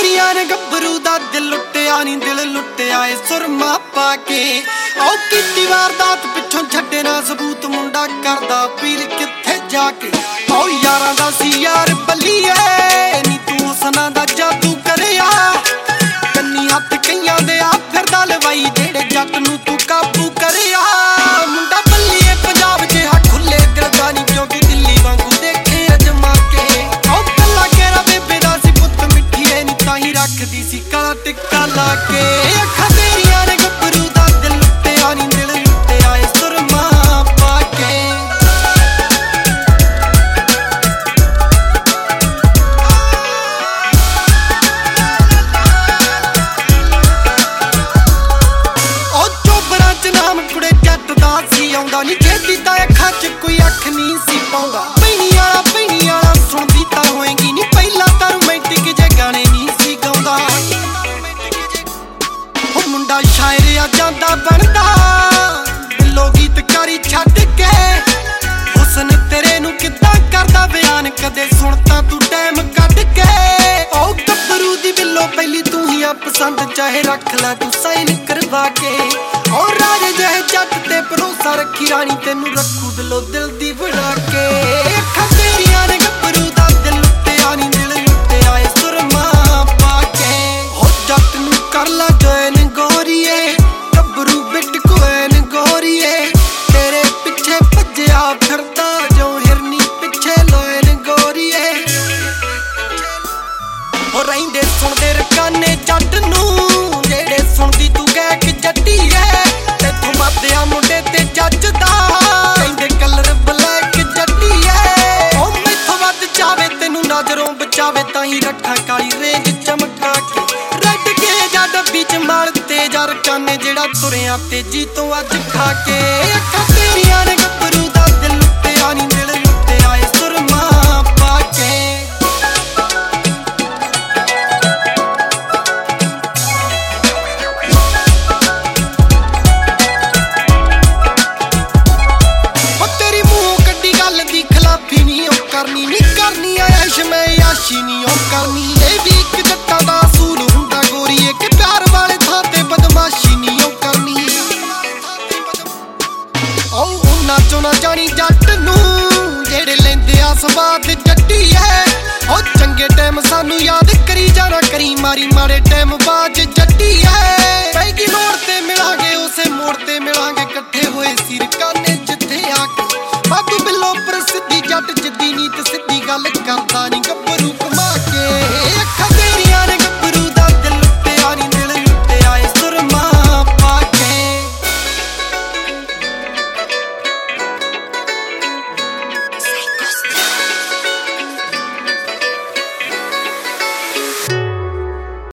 तेरिया ने गब्बरू दा दिल लुटिया नी दिल लुटिया ए सुरमा पाके ओ कीती वारदात पिछों छड्डे ना सबूत मुंडा करदा पीर किथे जाके ओ यारां दा सी यार बल्लीए नी तू हुसना दा जादू करिया कन्नी हत्थ कईयां दे आ फिरदा लवाई जेड़े जट नू तू काबू करिया मुंडा बल्लीए पंजाब जिहा खुले दिल दा नी क्योंकि दिल्ली वांगू देखे अजमा के ओ कल्ला केरा बेबे दा सी पुत्त मिठीए नी ताही रखदी सी काला टिक्का ला के अखां तेरियां ने गब्बरू दा दिल लुटिया नी दिल लुटिया ए सुरमा पाके नी छेती ता अखां च कोई अख नहीं सी पाउंदा पैनी वाला सुनदी तां होएगी नी पहला तां रोमांटिक जे गाने नहीं सी गाउंदा ओ मुंडा शायर आ जांदा बनदा दिलों गीतकारी छड्ड के हुस्न तेरे नू किद्दां करदा बयान कदे सुणता तू टाइम कढ के ओ गब्बरू दी बिल्लो पहली तू ही आ पसंद चाहे रख लै तू साइन करवा के ओ राजे जह जट ते भरोसा रखी रानी तेनू रखू दिलों दिल दी बना के अखां तेरियां ने गब्बरू दा दिल लुटिया नी दिल लुटिया ए सुरमा पाके हो जट नू कर ला जोइन गोरीए गब्बरू बिट कोइन गोरीए तेरे पिछे भज्जिया फिरदा जो हिरनी पिछे लोइन गोरीए हो रहिंदे सुणदे रकाने जट नू जेड़े सुणदी तू गैक जट्टी है तेथों मरदिया मुंडे ते जजदा कहंदे कलर ब्लैक जट्टी है ओ मैथों वध चावे तेनू नजरों बचावे ताही रखा काली रेंज चमका के रट के जा डब्बी च माल तेजा रकाने जेड़ा तुरिया तेजी तो अज खा के अखां तेरियां ने गब्बरू दा दिल लुटिया नी दिल लुटिया ए सुरमा पाके करनी नी करनी ऐश मैं याशी नी ओ करनी ए भी एक जट्टा दा असूल हुंदा गोरीए कि प्यार वाले थां ते बदमाशी नी ओ करनी ओ उन्ना चों ना जानी जट नू जेड़े लेंदे आ सवाद जट्टी है ओ चंगे टाइम सानू याद करी जाना करी मारी मारे टाइम बाज जट्टी है पैगी मोड़ ते मिलांगे उसे मोड़ ते मिलांगे इकट्ठे होए सिर काने जिथे आके बादू बिल्लो प्रसिद्धि जट जिद्दी नीत सिद्धी गल करदा नी।